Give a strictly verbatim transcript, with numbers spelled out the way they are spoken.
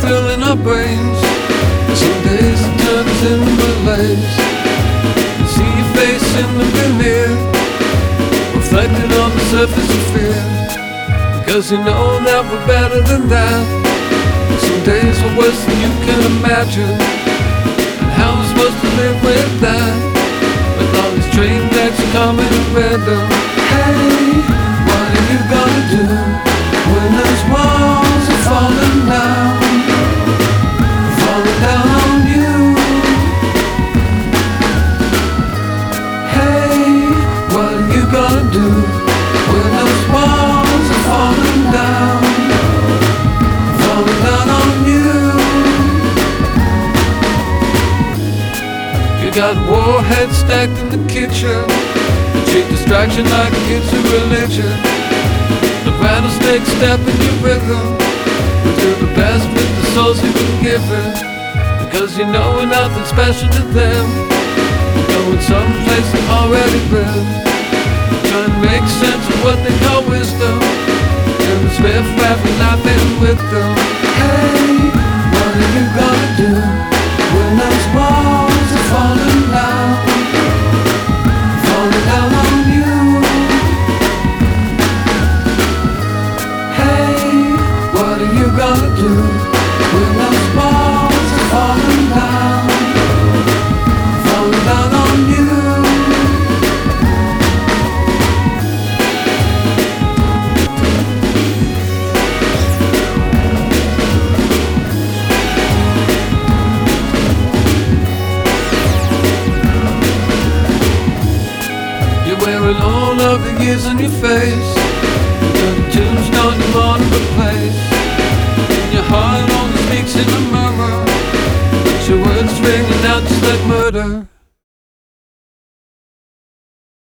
filling our brains. Some days it turns into malaise. You see your face in the mirror, reflected on the surface of fear, because you know that we're better than that. Some days are worse than you can imagine, and how we're supposed to live with that, with all these train decks coming at random. Hey, what are you gonna do when those walls are falling down, falling down on you? Hey, what are you gonna do when those walls are falling down, falling down on you? You got warheads stacked in the kitchen, you treat distraction like it's a religion. The rattlesnake step in your rhythm, we do the best with the souls you've been given, because you know we're nothing special to them. We're going someplace they've already been, trying to make sense of what they call wisdom, and the Smith rapping laughing with them. Hey, what are you gonna do when those walls are falling down, falling down on you? What are you gonna do when those walls are falling down, falling down on you? You're wearing all of the years on your face, you got a tombstone you wanna replace. Your heart only speaks in the murmur, but your words ringing out just like murder.